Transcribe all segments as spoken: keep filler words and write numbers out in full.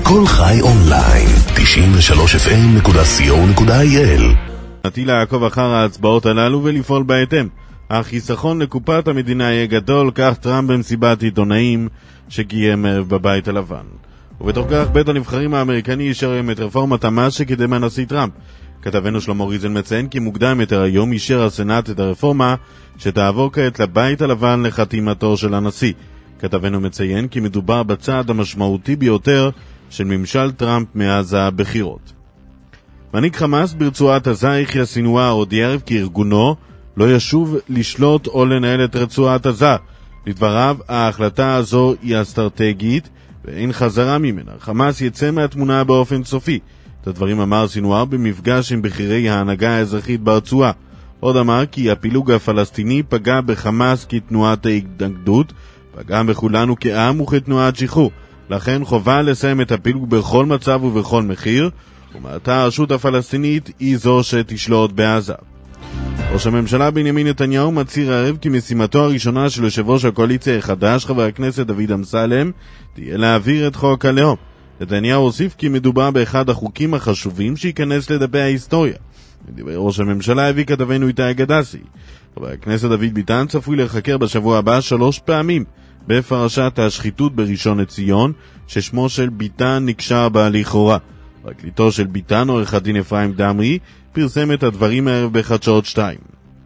כל חי אונליין, תשעים ושלוש אף אם נקודה סי או נקודה איי אל. נטיל לעקוב אחר ההצבעות הללו ולפעול בהתאם. החיסכון לקופת המדינה יהיה גדול, כך טראמפ במסיבת עיתונאים שקיים ערב בבית הלבן. ובתוך כך בית הנבחרים האמריקני אישר את רפורמת המס שקידם הנשיא טראמפ. כתבנו שלמה ריזן מציין כי מוקדם יותר היום אישר הסנאט את הרפורמה שתעבור כעת לבית הלבן לחתימתו של הנשיא. כתבנו מציין כי מדובר בצעד המשמעותי ביותר של ממשל טראמפ מאז הבחירות. מנהיג חמאס ברצועת עזה יחיא סינואר הודיע ערב כי ארגונו לא ישוב לשלוט או לנהל את רצועת עזה. לדבריו, ההחלטה הזו היא אסטרטגית ואין חזרה ממנה. חמאס יצא מהתמונה באופן סופי. את הדברים אמר סינואר במפגש עם בכירי ההנהגה האזרחית ברצועה. עוד אמר כי הפילוג הפלסטיני פגע בחמאס כתנועת ההתנגדות, פגע בכולנו כעם וכתנועת שחרור. לכן חובה לסיים את הפילוג בכל מצב ובכל מחיר, ומעתה הרשות הפלסטינית היא זו שתשלוט בעזה. ראש הממשלה בנימין נתניהו מצהיר הערב כי משימתו הראשונה של יושב ראש הקואליציה החדש, חבר הכנסת דוד אמסלם, תהיה להעביר את חוק הלאום. נתניהו הוסיף כי מדובר באחד החוקים החשובים שייכנס לדפי ההיסטוריה. מדבר ראש הממשלה הביא כתבנו איתי גדסי. חבר הכנסת דוד ביטן צפוי לחקר בשבוע הבא שלוש פעמים בפרשת השחיתות בראשון לציון, ששמו של ביטן נקשר בה לכאורה. פרקליטו של ביטן, עורך הדין אפרים דמרי, פרסם את הדברים הערב בחדשות שתיים.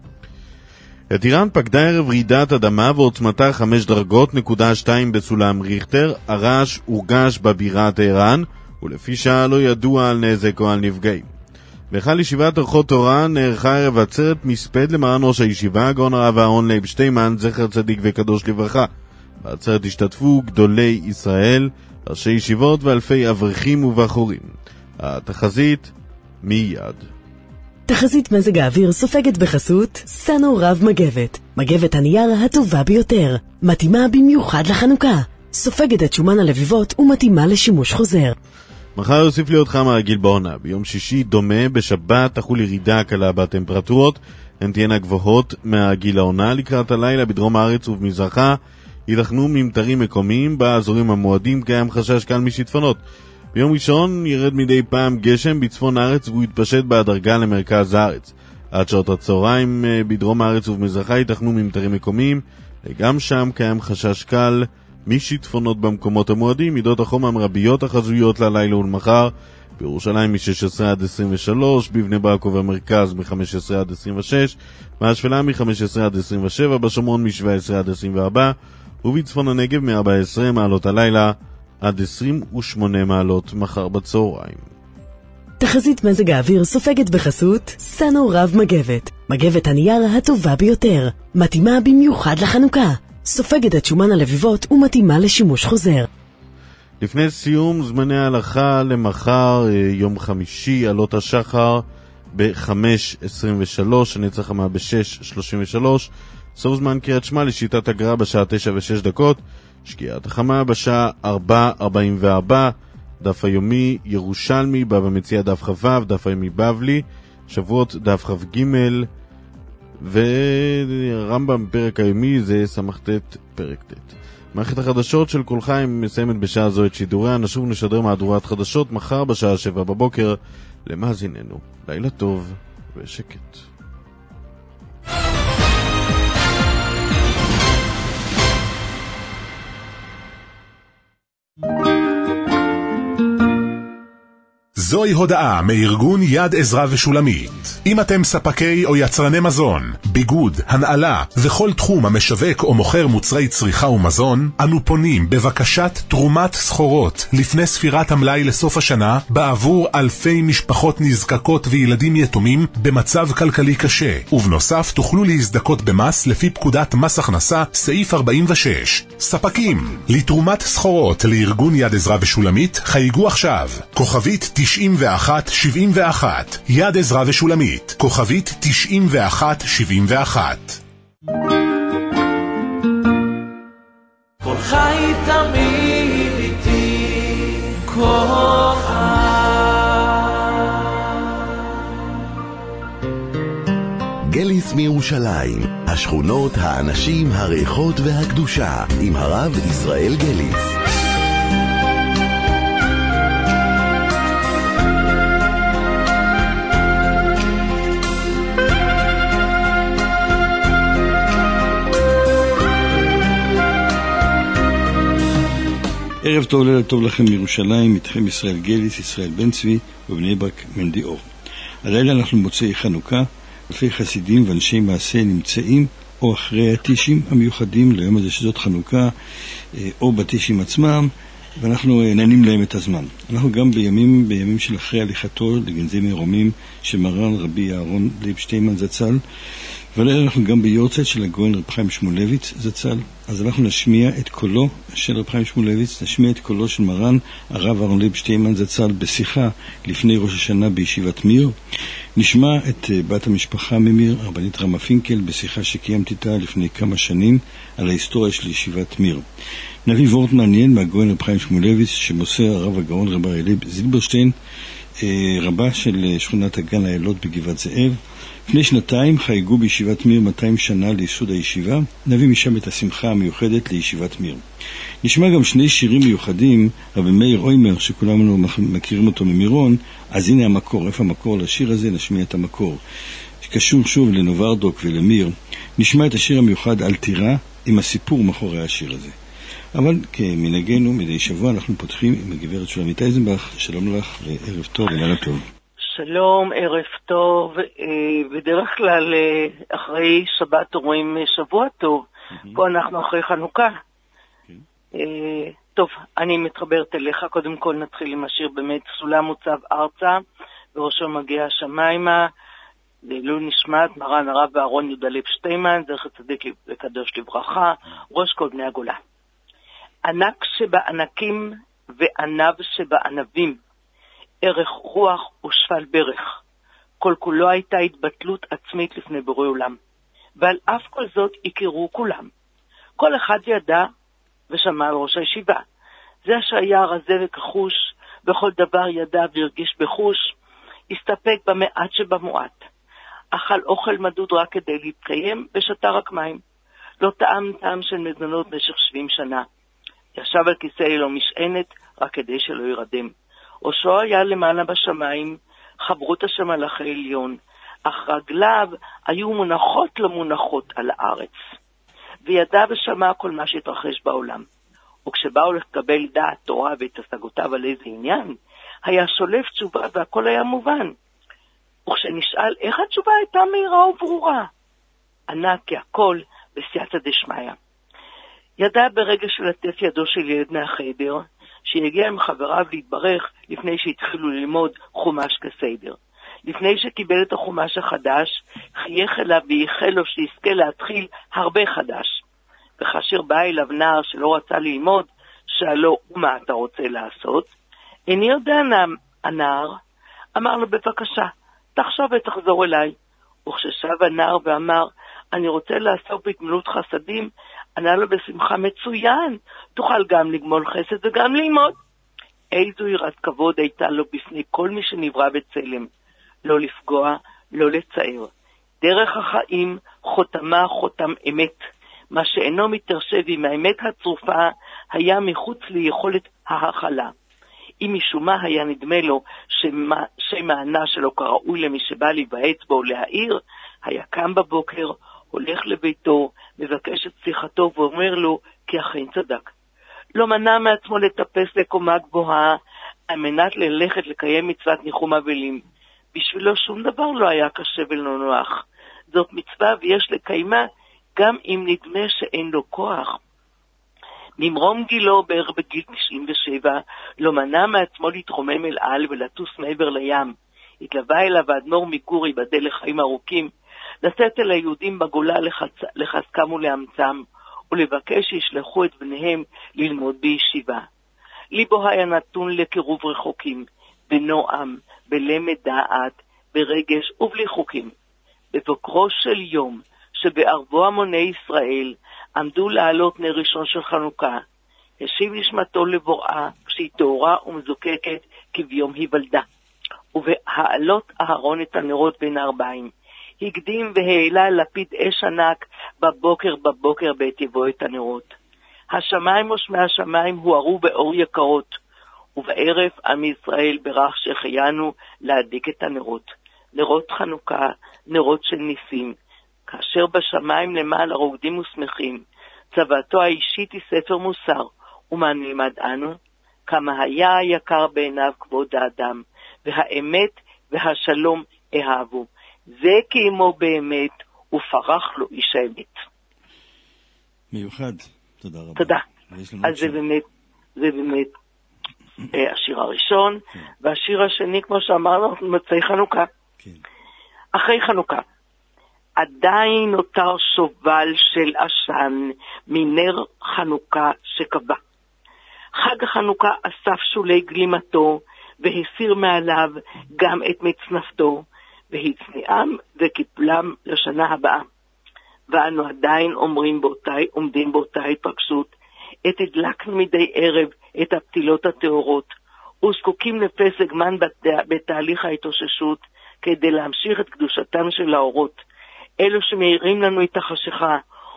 את איראן פקדה ערב רעידת אדמה ועוצמתה חמש דרגות נקודה שתיים בסולם ריכטר. הרעש הורגש בבירה טהרן, ולפי שעה לא ידוע על נזק או על נפגעים. בהיכל ישיבת אורחות תורה נערכה ערב עצרת מספד למרן ראש הישיבה, הגאון הרב אהרון לייב שטיימן, זכר צדיק וקדוש לברכה. בעצרת השתתפו גדולי ישראל, ראשי ישיבות ואלפי אברכים ובחורים. התחזית מיד. תחזית מזג האוויר סופגת בחסות סנו רב מגבת, מגבת הנייר הטובה ביותר, מתאימה במיוחד לחנוכה, סופגת את שומן הלביבות ומתאימה לשימוש חוזר. מחר יוסיף להיות חם הרגיל בעונה. ביום שישי דומה, בשבת תחול ירידה קלה בטמפרטורות, הן תהיינה גבוהות מהרגיל העונה. לקראת הלילה בדרום הארץ ובמזרחה ייתכנו ממטרים מקומיים, באזורים המועדים קיים חשש קל משיטפונות. ביום ראשון ירד מדי פעם גשם בצפון הארץ והוא יתפשט בהדרגה למרכז הארץ. עד שעות הצהריים בדרום הארץ ובמזרחה ייתכנו ממטרים מקומיים, וגם שם קיים חשש קל משיטפונות במקומות המועדים. מידות החום המרביות החזויות ללילה ולמחר: בירושלים מ-שש עשרה עד עשרים ושלוש, בבני ברק ובמרכז מ-חמש עשרה עד עשרים ושש, מהשפלה מ-חמש עשרה עד עשרים ושבע, בשומרון מ-שבע עשרה עד עשרים וארבע, ובצפון הנגב מ-ארבע עשרה מעלות הלילה עד עשרים ושמונה מעלות מחר בצהריים. תחזית מזג האוויר סופגת בחסות סנו רב מגבת, מגבת הנייר הטובה ביותר, מתאימה במיוחד לחנוכה, סופגת את שומן הלביבות ומתאימה לשימוש חוזר. לפני סיום, זמני ההלכה למחר, יום חמישי, עלות השחר ב-חמש עשרים ושלוש, הנצח חמה ב-שש שלושים ושלוש, סוף זמן קריאת שמע לשיטת הגר"א בשעה תשע ושש דקות, שקיעת החמה בשעה ארבע ארבעים וארבע, דף היומי ירושלמי, בבא מציעא דף חו', דף היומי בבלי, שבועות דף כ"ג, ורמב"ם פרק היומי זה סמ"ט פרק ט'. מערכת החדשות של כל חי מסיימת בשעה זו את שידוריה. נשוב נשדר מהדורת חדשות מחר בשעה שבע בבוקר. למאזיננו, לילה טוב ושקט. זוהי הודעה מארגון יד עזרא ושולמית. אם אתם ספקי או יצרני מזון, ביגוד, הנעלה וכל תחום המשווק או מוכר מוצרי צריכה ומזון, אנו פונים בבקשת תרומת סחורות לפני ספירת המלאי לסוף השנה בעבור אלפי משפחות נזקקות וילדים יתומים במצב כלכלי קשה. ובנוסף תוכלו להזדכות במס לפי פקודת מס הכנסה סעיף ארבעים ושש. ספקים לתרומת סחורות לארגון יד עזרא ושולמית חייגו עכשיו כוכבית תשעים ואחת שבעים ואחת. יד עזרא ושולמית כוכבית תשעים ואחת שבעים ואחת. כל חי תמיד איתי, כל גליס מירושלים, השכונות, האנשים, הריחות והקדושה, עם הרב ישראל גליס. ערב טוב, לילה טוב לכם מירושלים, איתכם ישראל גליס, ישראל בן צבי ובני ברק מנדי אור. הלילה אנחנו מוצאי חנוכה, אלפי חסידים ואנשי מעשה נמצאים או אחרי הטישים המיוחדים ליום הזה שזאת חנוכה, או בטישים עצמם, ואנחנו נענים להם את הזמן. אנחנו גם בימים, בימים של אחרי הליכתו לגנזי מרומים של מרן רבי אהרון לייב שטינמן זצ"ל, ולילה אנחנו גם ביורצייט של הגאון רב חיים שמואלביץ זצ"ל. אז אנחנו נשמיע את קולו של רב חיים שמואלביץ, נשמיע את קולו של מרן הרב אהרון לייב שטינמן זצ"ל בשיחה לפני ראש השנה בישיבת מיר. נשמע את בת המשפחה ממיר, הרבנית רמה פינקל, בשיחה שקיימתי איתה לפני כמה שנים על ההיסטוריה של ישיבת מיר. נביא וורט מעניין מהגאון רב חיים שמואלביץ שמוסר הרב הגאון רב אריה זילברשטיין, רבה של שכונת הגן האלות בגבעת זאב. לפני שנתיים חייגו בישיבת מיר מאתיים שנה לייסוד הישיבה. נביא משם את השמחה המיוחדת לישיבת מיר. נשמע גם שני שירים מיוחדים, רבי מאיר אוימר שכולנו מכירים אותו ממירון. אז הנה המקור, איפה המקור לשיר הזה? נשמיע את המקור שקשור שוב לנוברדוק ולמיר. נשמע את השיר המיוחד על טירה עם הסיפור מאחורי השיר הזה. אבל כמנהגנו מדי שבוע אנחנו פותחים עם הגברת שולמית אייזנבך. שלום לך וערב טוב ולילה טוב. שלום, ערב טוב. בדרך כלל אחרי שבת אומרים שבוע טוב, פה אנחנו אחרי חנוכה. טוב, אני מתחברת אליך. קודם כל נתחיל עם השיר באמת סולם מוצב ארצה וראשו מגיע השמיימה, לעילוי נשמת מרן הרב אהרון יהודה לייב שטינמן זכר צדיק וקדוש לברכה, ראש כל בני הגולה. ענק שבענקים וענב שבענבים, ערך רוח ושפל ברך, כל כולו הייתה התבטלות עצמית לפני בורא עולם, ועל אף כל זאת הכירו כולם. כל אחד ידע ושמע על ראש הישיבה, זה שהיה רזה וכחוש, בכל דבר ידע והרגיש בחוש, הסתפק במעט שבמועט, אכל אוכל מדוד רק כדי להתקיים ושתה רק מים, לא טעם טעם של מזונות במשך שבעים שנה, ישב על כיסא אלו משענת רק כדי שלא ירדם. ראשו היה למעלה בשמיים, חברות השם מלאכי עליון, אך רגליו היו מונחות לא מונחות על הארץ. וידע ושמע כל מה שהתרחש בעולם. וכשבאו לקבל דעת תורה ואת השגותיו על איזה עניין, היה שולף תשובה והכל היה מובן. וכשנשאל איך התשובה הייתה מהירה וברורה, ענה כי הכל בסייעתא דשמיא. ידע ברגע שלטף ידו של ילד מהחדר, שיגיע עם חבריו להתברך לפני שהתחילו ללמוד חומש כסדר. לפני שקיבל את החומש החדש, חייך אליו וייחל לו שיזכה להתחיל הרבה חדש. וכאשר בא אליו נער שלא רצה ללמוד, שאלו, ומה אתה רוצה לעשות? איני יודע, הנער אמר לו, בבקשה, תחשוב ותחזור אליי. וכששב הנער ואמר, אני רוצה לעסוק בהתמלות חסדים, ענה לו בשמחה, מצוין, תוכל גם לגמול חסד וגם ללמוד. איזו יראת כבוד הייתה לו בפני כל מי שנברא בצלם, לא לפגוע, לא לצער. דרך החיים חותמה חותם אמת, מה שאינו מתרשב עם האמת הצרופה היה מחוץ ליכולת ההכלה. אם משום מה היה נדמה לו שם הענה שלו כראוי למי שבא להיוועץ בו או להעיר, היה קם בבוקר, הולך לביתו, מבקש את שיחתו ואומר לו כי אכן צדק. לא מנע מעצמו לטפס לקומה גבוהה על מנת ללכת לקיים מצוות ניחום אבלים. בשבילו שום דבר לא היה קשה ולא נוח. זאת מצווה ויש לקיימה גם אם נדמה שאין לו כוח. ממרום גילו בערך בגיל תשעים ושבע לא מנע מעצמו להתרומם אל על ולטוס מעבר לים. התלווה אליו האדמו"ר מגור ייבדל לחיים ארוכים, לצאת אל היהודים בגולה לחצ... לחזקם ולאמצם, ולבקש שישלחו את בניהם ללמוד בישיבה. ליבו היה נתון לקירוב רחוקים, בנועם, בלמד דעת, ברגש ובלי חוקים. בבוקרו של יום, שבערבו המוני ישראל, עמדו לעלות נר ראשון של חנוכה, השיב נשמתו לבוראה, כשהיא תאורה ומזוקקת כביום היוולדה. ובהעלות אהרון את הנרות בין הארבעים, הקדים והעלה לפיד אש ענק בבוקר בבוקר בעת יבוא את הנרות. השמיים ושמי השמיים הוארו באור יקרות, ובערב עם ישראל ברך שהחיינו להדליק את הנרות. נרות חנוכה, נרות של ניסים, כאשר בשמיים למעלה רוקדים ושמחים. צוואתו האישית היא ספר מוסר, ומה נלמד אנו? כמה היה יקר בעיניו כבוד האדם, והאמת והשלום אהבו. זה כאימו באמת, ופרח לו איש האמת. מיוחד, תודה רבה. תודה. אז זה באמת, זה באמת השיר הראשון, כן. והשיר השני, כמו שאמרנו, מצאי חנוכה. כן. אחרי חנוכה, עדיין נותר שובל של עשן מנר חנוכה שקבע. חג החנוכה אסף שולי גלימתו, והסיר מעליו גם את מצנפתו, והצניעם וקיפלם לשנה הבאה. ואנו עדיין אומרים באותה, עומדים באותה התרגשות, את הדלקנו מדי ערב את הפתילות הטהורות, וזקוקים לפסק זמן בתהליך ההתאוששות, כדי להמשיך את קדושתם של האורות, אלו שמאירים לנו את החשיכה,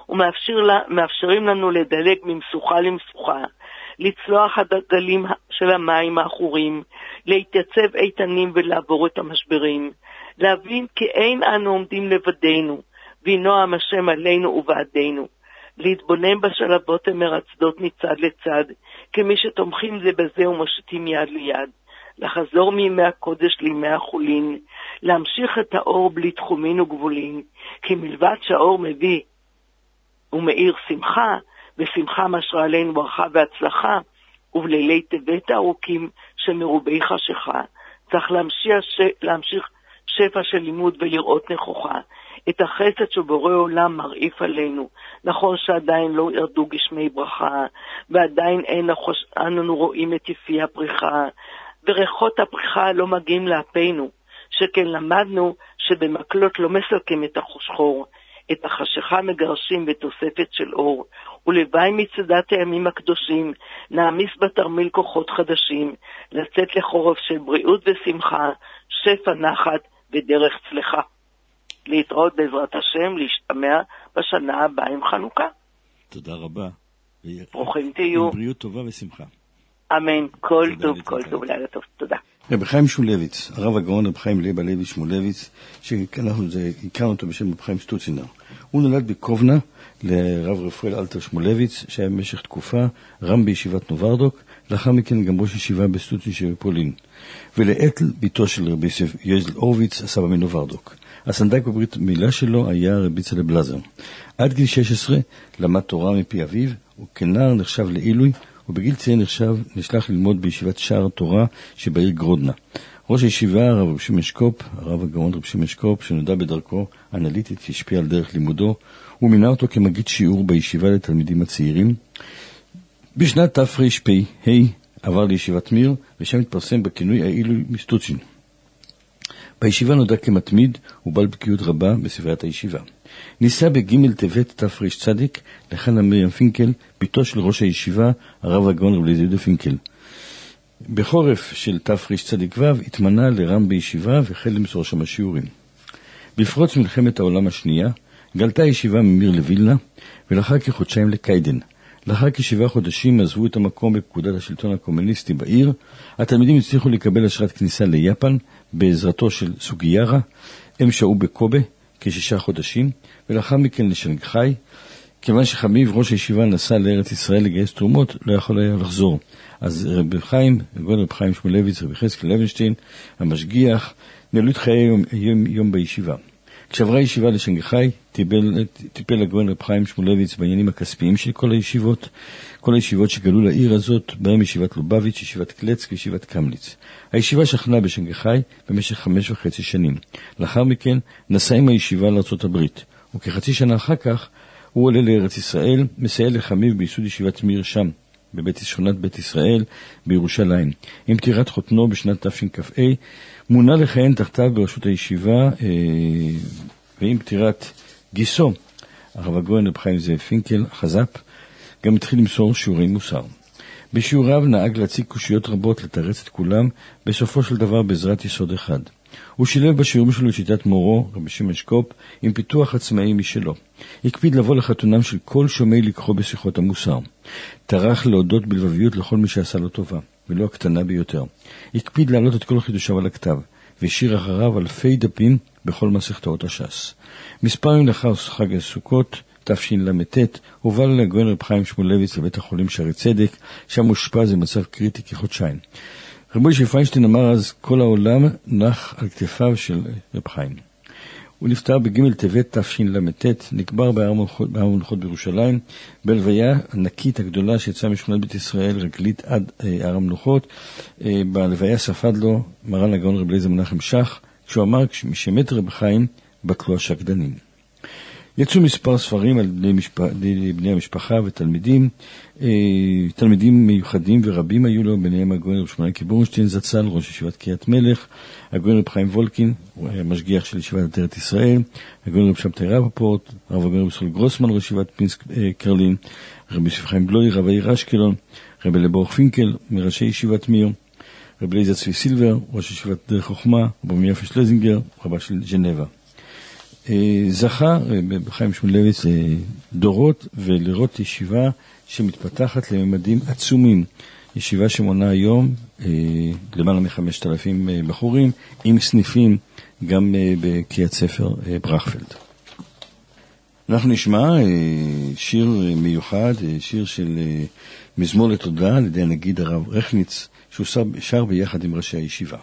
ומאפשרים לנו לדלג ממשוכה למשוכה, לצלוח הגלים של המים האחורים, להתייצב איתנים ולעבור את המשברים, להבין כי אין אנו עומדים לבדנו, וינועם השם עלינו ובעדנו, להתבונן בשלבות המרצדות מצד לצד, כמי שתומכים זה בזה ומושיטים יד ליד, לחזור מימי הקודש לימי החולין, להמשיך את האור בלי תחומין וגבולין, כי מלבד שהאור מביא ומאיר שמחה, ושמחה משרה עלינו ברכה והצלחה, ובלילי טבת הארוכים שמרובי חשיכה, צריך להמשיך, להמשיך שפע של לימוד ולראות נכוחה, את החסד שבורא עולם מרעיף עלינו. נכון שעדיין לא ירדו גשמי ברכה, ועדיין אין אנו רואים את יפי הפריחה, וריחות הפריחה לא מגיעים לאפינו, שכן למדנו שבמקלות לא מסלקים את החושכור, את החשיכה מגרשים בתוספת של אור, ולוואי מצדת הימים הקדושים נעמיס בתרמיל כוחות חדשים, לצאת לחורף של בריאות ושמחה, שפע נחת ודרך צלחה. להתראות בעזרת השם, להשתמע בשנה הבאה עם חנוכה. תודה רבה. ברוכים תהיו. עם בריאות טובה ושמחה. אמן. כל טוב, כל טוב, לילה טוב. תודה. רב חיים שמולביץ, הרב הגאון רב חיים ליבה לוי שמולביץ, שאנחנו הכרנו אותו בשם רב חיים סטוצינר. הוא נולד בקובנה לרב רפואל אלתר שמולביץ, שהיה במשך תקופה רם בישיבת נוברדוק, לאחר מכן גם ראש ישיבה בסטוצין שבפולין. ולאתל, ביתו של רבי יוזל אורוויץ, הסבא מנוברדוק. הסנדק בברית מילה שלו היה רבי צלב בלזר. עד גיל שש עשרה למד תורה מפי אביו, וכנער נחשב לעילוי, ובגיל צעיר נחשב נשלח ללמוד בישיבת שער תורה שבעיר גרודנה. ראש הישיבה, הרב רב שמעון שקופ, הרב הגאון רב שמעון שקופ, שנודע בדרכו אנליטית שהשפיע על דרך לימודו, הוא מינה אותו כמגיד שיעור בישיבה לתלמידים הצעירים. בשנת תרפ"ה עבר לישיבת מיר, ושם התפרסם בכינוי העילוי מסטוצ'ין. בישיבה נודע כמתמיד ובעל בקיאות רבה בספריית הישיבה. ניסה בג' טבת תרצ"צ לחנה מרים פינקל, ביתו של ראש הישיבה, הרב הגאון רב אליעזר יהודה פינקל. בחורף של תרצ"ו התמנה לרם בישיבה והחל למסור שם השיעורים. בפרוץ מלחמת העולם השנייה גלתה הישיבה ממיר לווילנה, ולאחר כחודשיים לקיידן. לאחר כשבעה חודשים עזבו את המקום בפקודת השלטון הקומוניסטי בעיר. התלמידים הצליחו לקבל אשרת כניסה ליפן בעזרתו של סוגיירה. הם שהו בקובה כשישה חודשים, ולאחר מכן לשנגחאי. כיוון שחמיב ראש הישיבה נסע לארץ ישראל לגייס תרומות, לא יכול היה לחזור. אז רב חיים, רב חיים שמולביץ, רב חזקאל לוינשטיין, המשגיח, נהלו את חיי יום, יום, יום בישיבה. כשעברה הישיבה לשנגחאי, טיפל, טיפל הגאון רב חיים שמולביץ בעניינים הכספיים של כל הישיבות, כל הישיבות שגלו לעיר הזאת, בהם ישיבת לובביץ', ישיבת קלצק וישיבת קמליץ. הישיבה שכנה בשנגחאי במשך חמש וחצי שנים. לאחר מכן נסע עם הישיבה לארצות הברית, וכחצי שנה אחר כך הוא עולה לארץ ישראל, מסייע לחמיב ביסוד ישיבת מיר שם, בבית שכונת בית ישראל בירושלים. עם פטירת חותנו בשנת תשכ"ה, מונה לכהן תחתיו בראשות הישיבה, ועם פטירת גיסו, הרב הגאון רב חיים זאב פינקל, חז"פ, גם התחיל למסור שיעורי מוסר. בשיעוריו נהג להציג קושיות רבות, לתרץ את כולם, בסופו של דבר בעזרת יסוד אחד. הוא שילב בשיעורים שלו שיטת מורו, רבי שמעון שקופ, עם פיתוח עצמאי משלו. הקפיד לבוא לחתונם של כל שומעי לקחו בשיחות המוסר. טרח להודות בלבביות לכל מי שעשה לו טובה, ולא הקטנה ביותר. הקפיד להעלות את כל חידושיו על הכתב, והשאיר אחריו אלפי דפים בכל מסכתות הש"ס. מספר ימים לאחר חג הסוכות תשל"ט, הובל לגאון רב חיים שמואלביץ לבית החולים שערי צדק, שם אושפז במצב קריטי כחודשיים. רב משה פיינשטיין אמר אז, כל העולם נח על כתפיו של רב חיים. הוא נפטר בג' טבת תשל"ט, נקבר בהר המנוחות בירושלים, בלוויה ענקית הגדולה שיצאה משכונת בית ישראל, רגלית עד אה, הר המנוחות. אה, בלוויה ספד לו מרן הגאון רב אליעזר מנחם שך, כשהוא אמר, כשמת רב חיים, בטלו השקדנים. יצאו מספר ספרים על בני, משפ... בני המשפחה ותלמידים, אה, תלמידים מיוחדים ורבים היו לו, ביניהם הגאון רב שמואל קיבורנשטיין זצ"ל, ראש ישיבת קריית מלך, הגאון רב חיים וולקין, הוא היה משגיח של ישיבת עטרת ישראל, הגאון רב שבתאי רפפורט, הרב הגאון רב ישראל גרוסמן, ראש ישיבת פינסק אה, קרלין, רב יוסף חיים בלוי, רב העיר אשקלון, רב אליבור פינקל, מראשי ישיבת מיר, רב אליעזר צבי סילבר, ראש ישיבת דרך חוכמה, רב יפה שלזינגר, רבה של ז'נבה. זכה בחיים שמואלביץ דורות ולראות ישיבה שמתפתחת לממדים עצומים. ישיבה שמונה היום למעלה מחמשת אלפים בחורים, עם סניפים גם בקריית ספר ברכפלד. אנחנו נשמע שיר מיוחד, שיר של מזמור לתודה על ידי הנגיד הרב רכניץ, שהוא שר ביחד עם ראשי הישיבה.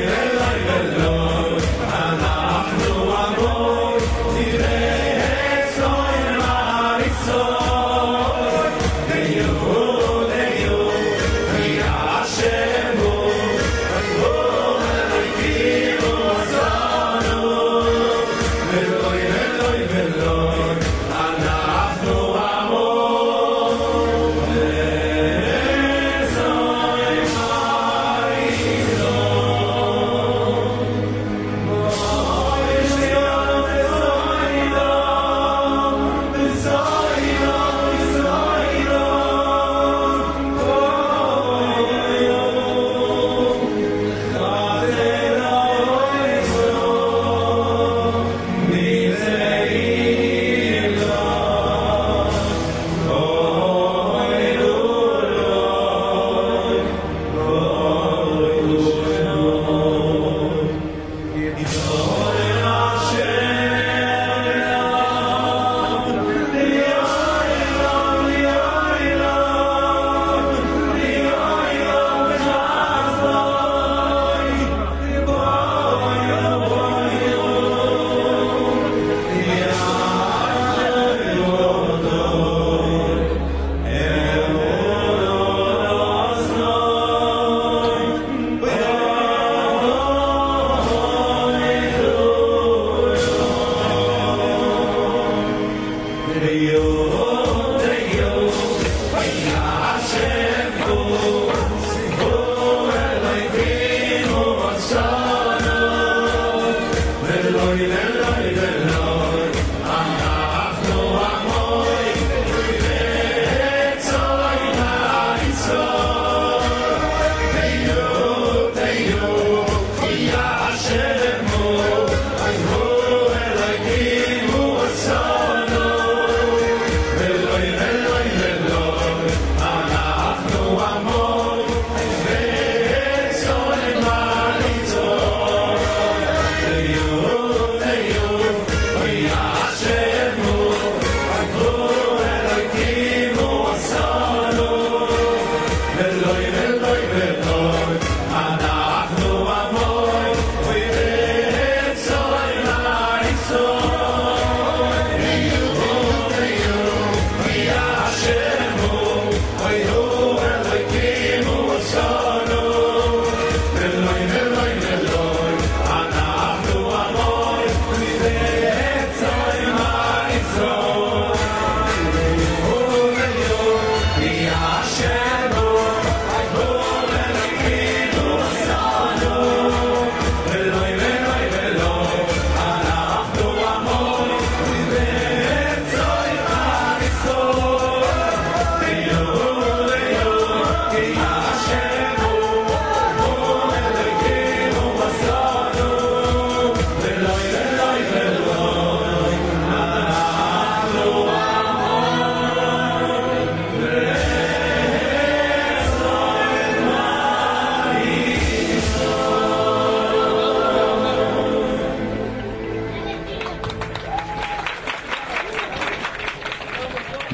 אנחנו עמוד, נראה את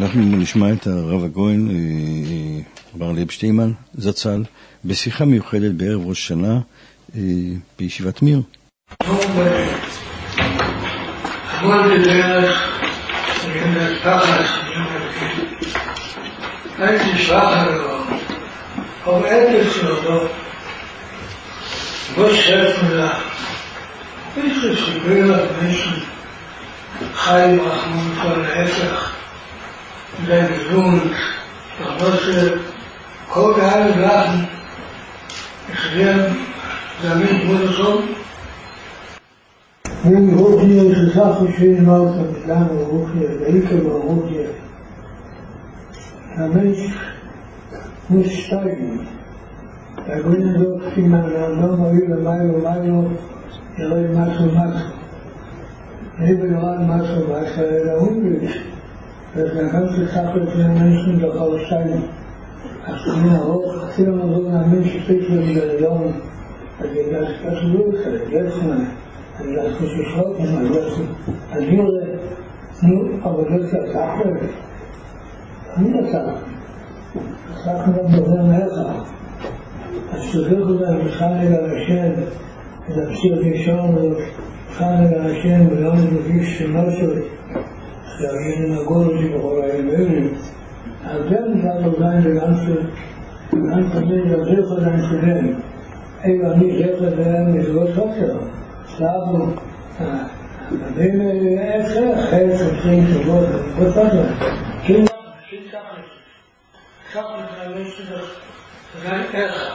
אנחנו נשמע את הרב הגויין, בר לייב שטיימן, זצ"ל, בשיחה מיוחדת בערב ראש שנה בישיבת מיר. עמוד בדרך, אני אומר פחד, הייתי שחר לו, אבל אפס שלו, לא שרף מילה, יש לספר על מישהו, חי רחמון כל ההפך, זה גזון, רבות שכל קהל גלחן, יחזיר זמין כמו לסון, wenn Rukje ist eine Sache schön laut und lange Rukje, der Ike war Rukje. Der Mensch muss steigen. Der Grüne sagt, wie man an Noma über Maio, Maio, der Rei Maso, Maso. Lebe Johann Maso, Maso, der Unglück. Das ist eine ganze Sache für den Menschen doch aussteigen. Als du mir hoch, hier man so ein Mensch steht für die Religion, also das ist das Glück, jetzt mal. אני לא חושב ששרות, אני לא חושב, אני לא נו, אבל לא צחקנו, אני לא צחקנו, צחקנו גם דובר מהלכה, אז שזוך אותה, מבחן אל השם, להפשיר ראשון, מבחן אל השם, ולא נביא שמושו, להגיד נגור שבכל הימים, אז גם נבד עוזיים לגנצו, לגנצו בין יזוך עדיין שלם, אלא אני זוך עדיין מזרות חוקר, סלאבו, בין איך חלק עושים טובות, אני חושב להם. כן, אנשים ככה, ככה מתאמן שזה עדיין איך.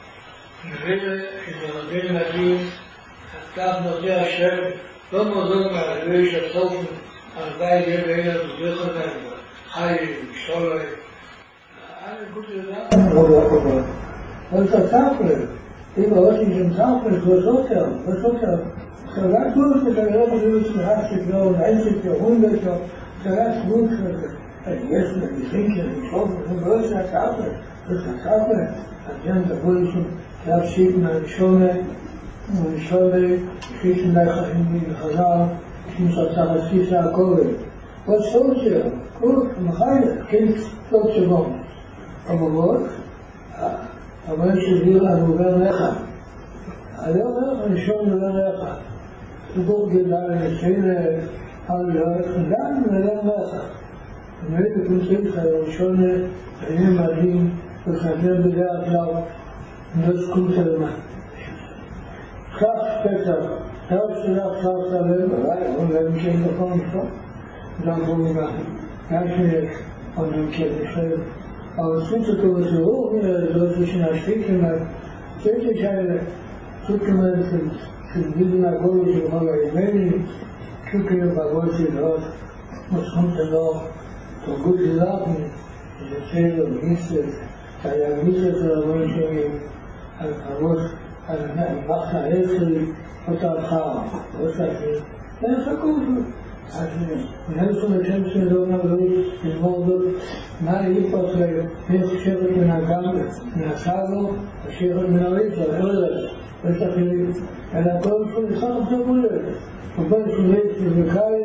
נראה שזה רבים להגיד, כך נושא השם, לא מוזר מהלבי של סופן, הרבה יהיה באלה דורך עדיין, חי, משול, אני חושב לדעת, אני לא יודע, אבל אתה צפר, אם ראיתי שם צפר, זה סופר, זה סופר. Gesagt wurde, dass er immer so zu achtzig Jahren, einzig Jahrhundert, gesagt wurde, dass jetzt mit den Trinken, die Schoffen, und so ist das Kaffee, das ist das Kaffee, als dann der Polizei, der schicken eine Schone, und die Schone, schießen gleich in die Chazal, ich muss auch sagen, es ist ja Kohle. Was soll es ja? Gut, man kann ja, Kind, doch zu kommen. Aber was? Aber wenn sie will, dann wird lecker. היום אני שואל לדבר לך, תגור גדל לנשאין על גם לדבר לך. אני בקונצים לך, ראשון הימים מעדים, וחבר בדעת לאו, נוס קונצלמה. כך פתח, תאו שלך שרת עליהם, אולי, אולי מכן בכל משפט, גם בוא נגח. גם שיש, עוד מכן נשאר. אבל סוץ אותו בסירור, זאת שנשפיק למה, שיש שאלה, Zuckermann sind Synagoge von Armenien, Zuckermann war heute dort, was kommt denn noch so gute Sachen, ich erzähle und wisse, da ja wisse zu der Menschen, als Verlust, als ein Wachser Hilfe, was er kam, was er geht, das ist ja gut. Und dann ist so eine Kämpfe, so eine Lust, in Mordor, nahe Ippos, wenn es schert in der Gamme, in der Salo, es schert in der Ritze, יש אחרים, אלא כל שהוא נחר עכשיו הולך, ובין שיש לבקאי,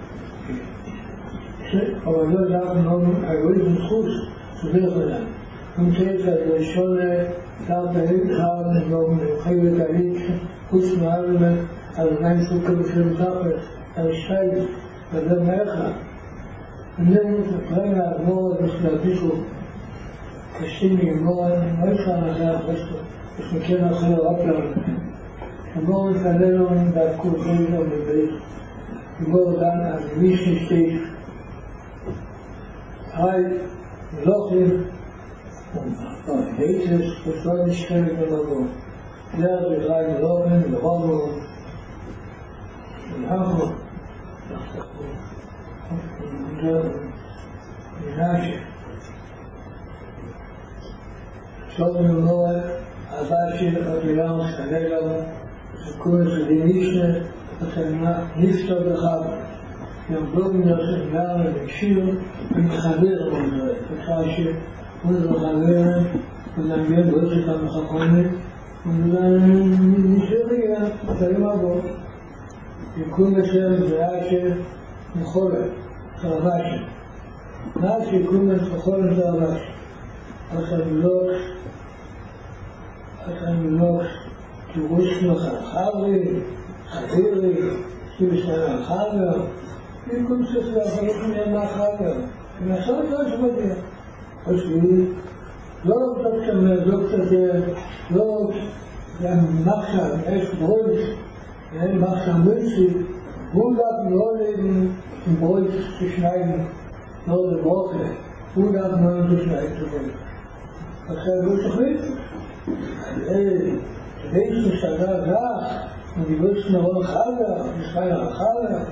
אבל לא יודעת מאוד, האגואיזם חוץ, סודר בלם. ומצאת את ראשון, תארת ההיק חר, נגום, חייבת ההיק, חוץ מעלמת, על עיניים סוכר בשביל תחת, על שייד, וזה מאחה. ונראה את רגע הגמור, ושלהבישו, קשים לגמור, לא יפעל הזה אחרשתו. יש מכן אחר רק לנו. שבו מתעלנו דווקא חיינו בבית. שבו דן על מי ששתיש. היי, זוכים, היצס, ושלא נשכם את המבוא. דרך בכלל זוכים, ורובו. ולאחו, מנשה. שוב נאמר, aber sie hat mir auch gesagt, dass kurz die Nische, dass er nicht so gehabt. Wir haben Blumen, dass er Jahre mit Schiel und Chavere unsere. Das heißt, unsere Chavere, und dann wir größer haben Chachone, und dann nicht so gegangen, das er immer gut. Wir können das ja, Bereiche, Mechole, Travasche. na sie kommen zu holen da was. Was ein Loch, was ein Loch, du musst noch ein Haare, Haare, du bist ein Haare. Wie kommst du zu der Verletzung nach Haare? Und das soll das bei dir. Was wie? לא דוקטור דוקטור זה לא גם מחשב, יש ברויש, אין מחשב מוישי, הוא גם לא עם ברויש ששניים, לא לברוכה, הוא גם לא עם ששניים לברויש. עכשיו הוא תחליט, כדי ששנה גח, ודיבוש נרון חלה, משחי החלה,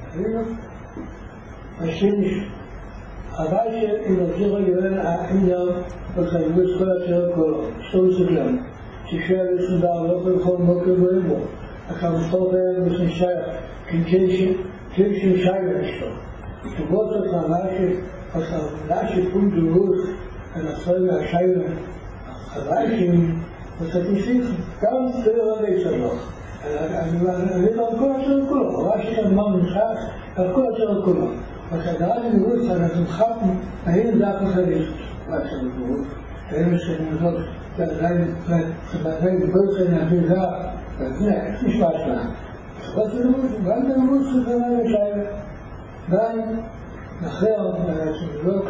השמש, אבל שאילתיר הגבל העניין, וכתבו את כל השאר כולו, שתו סגלם, שישאר לסודר לא כל מוקר בו, הכמסור בהם וסנשייך, כנשם שיילה אשתו. תבוא זאת מהמה שפון דרוש, הנסוי והשיילה, החלשים, וסתוסיך, גם סדר עלי סלוח. אני לא על כל השאר כולו, אבל שכאן מה נמשך, על כל השאר כולו. וכדרת דרוש, אנחנו חפנו, היינו דף אחרי. Właśnie było. Teraz się nie zrobi. Chyba najgorsze na wyża. Nie, nie ważne. Właśnie bardzo mocno zamawiają. Daj na chleb, na jakiś rok.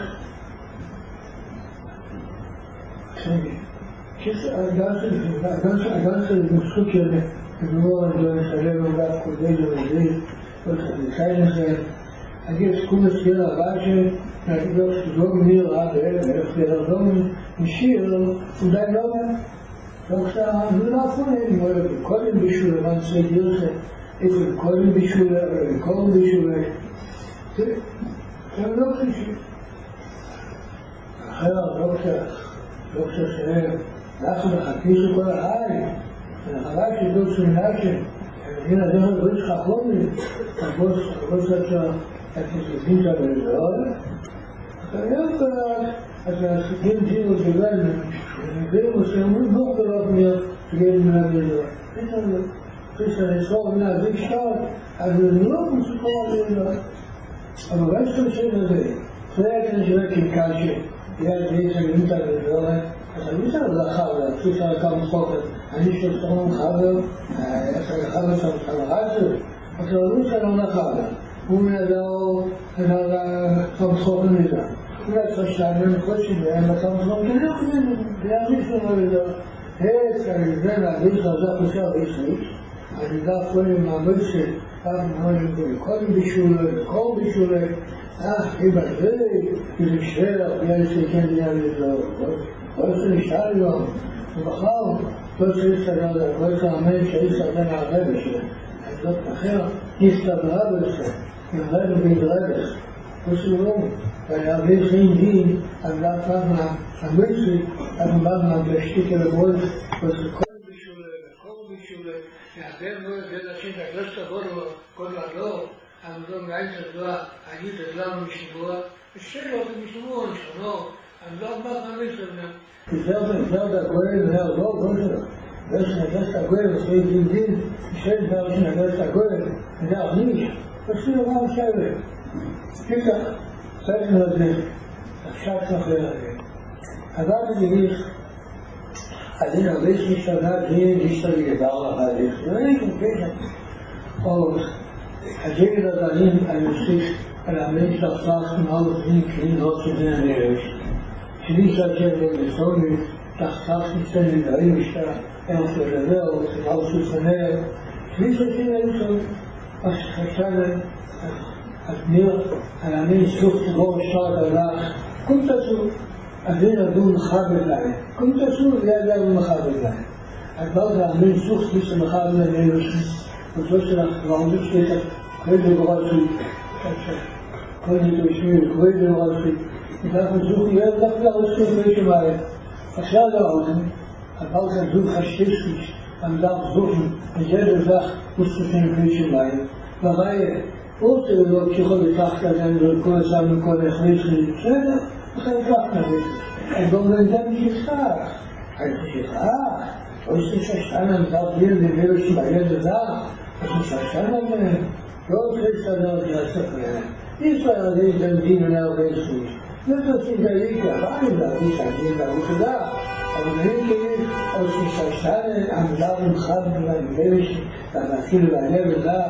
Czyli czysto aganse muskucie było do szeregu bratku wejdą i wyjdą. A jest kumy świela bacie, na tego złogu nie radę, jak domu msir, udaj nowę, to ksa wylafuje, może kolem wyszule, man sobie wielce, jest kolem wyszule, kolem wyszule. To dobrze się. אחר דוקטור, דוקטור שאנחנו מחכים שכל החיים, וחבל שדוק שמנשם, המדינה דרך לא יש לך חומי, תבוא שאתה תסכים שם לזהות, ויש אז הסיכים ג'ירו שבאנו, ונביאו שאומרים לא גדולות מיות, שגאים מנהל כפי לסור מנהל שטר, אז לא מסוכר לזהות. אבל רק שתמשם לזה, זה היה כאן שווה כקשה, יד זה שגאים את לזהות, אז אני רוצה לזכר, כפי שעקה מסוכת, אני של סרום חבר, חבר שם חבר אז הוא שלום לחבר, הוא מנהלו את הסמכות המדינה. אולי חשבנו חושבים להם הסמכות המדינה, ויעמיס לנו לדעת. יש כרגע להגיד חזק ושאר בישראל, אני יודע קודם מעמד של קודם בישולה, כל בישולה, אה, איבא זה, איזה שבע, ויהיה שכן נהיה לזהות. כל זה נשאר היום, ובחר, כל זה יסתגל, כל זה אמן שיסתגל מהרבא שלהם. אז זאת אחר, הסתברה בזה, עם רבא בהדרגש. ושלום, ויעביר חיים דין, אז לאט פעם המלכי, אז פעם מהגשתית אל המולך, וזה כל בישולה, וכל בישולה, והרבה מאוד זה לשם, לא שתבוא לו, כל לעלו, עמדו מעיץ הזוהה, היית הזלם משבוע, ושלו משבוע, משכונו, עמדו עמד מהמלכי הזה. זהו דגויל, וזהו לא, לא שלו. זה שנגש דגויל, ושאי דין דין, ושאי דבר שנגש דגויל, וזה ארניש, ושאי דבר שבע. ככה, צריך לזה, עכשיו צריך לזה. אבל זה גיליך, אז אין הרבה שמשתנה, דין, להשתגל דבר להליך. זה אין שום ככה. או, הג'גל הדלים, אני מוסיף, על האמן של הפרח, מעל ופנים, כלים לא צודן הנרש. שלי שעקב בסוני, תחתך ניסן לדברים משתה, אין אופי לדבר, תמר סופנר. שלי שעקב אין אז חשב אז נראה, על האמן סוף תבור שרת הלך, קום תעשו, אז אין אדום מחבר להם. קום תעשו, זה אדום מחבר להם. אז באו זה האמן סוף תמיס מחבר להם, וזו שלך, ועומדות שתת, כל זה גורל שלי, כל זה תושבי, כל זה גורל שלי. אנחנו זוג ילד דווקא לרוסים וישמעיה. עכשיו לעולם, אבל כאן זוג חששקיש, עמדה זוכן, וזה דווח וסופים וישמעיה. ובעיה, עוד תאולות שיכול לכך כזה, כל הזמן כל החליט חליט, בסדר? אחרי כך כזה. אז בואו נדע משכח. אני חושך, אה, עוד שששן עמדה ילד וישמעיה דווח, אז ששן עמדה, לא צריך לסדר את הספר. Israel is den Diener Elwesen. Das ist in der Liga, weil da ist ein Diener da. Aber wenn ich aus dem Verstanden am Glauben habe, beim Leben, dann viel bei Leben da,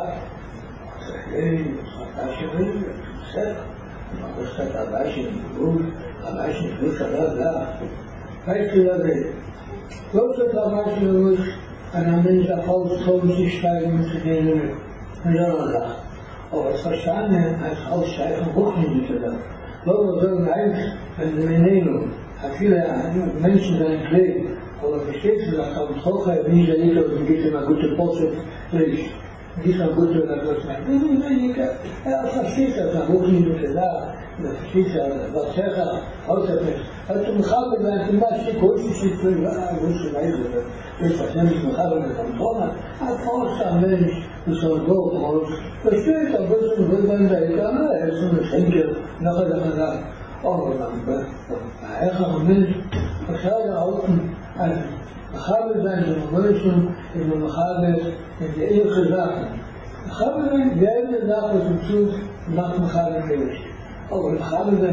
das ist ein Sehr. Aber es hat ein Weichen gut, ein Weichen gut, da, da. Weißt du, da will. Bloß hat ein Weichen gut, ein Mensch auf Haus kommt, sich steigen zu gehen, und ja, da. Aber es verstanden, als Haussteigen hoch nicht da. Bloß so ein wenn sie mir nehmen, hat viele Menschen sein Leben, aber verstehst du, dass am Hochheim, wie ich ja nicht, und gibt immer gute Post, nicht. Nicht am guten, oder was man. Er versteht das, am Hochheim, da, da versteht er, was er außerfällt. Also, Mchaber, wenn zum Beispiel kurz ist, ich will, ja, ich wusste, weiß ich, ich verstehe nicht, Mchaber, mit dem Tonner, ein Post am Mensch, das soll so, versteht er, was man will, wenn der ist, aber er ist so ein Schenker, nachher, dass man sagt, oh, dann, er ist ein Mensch, was er da außen, ein Mchaber sein, so ein Menschen, in der Mchaber, in der Ehe Sachen. Mchaber sein, die eine Sache zum Zug, nach Mchaber gerichtet. Aber Mchaber sein,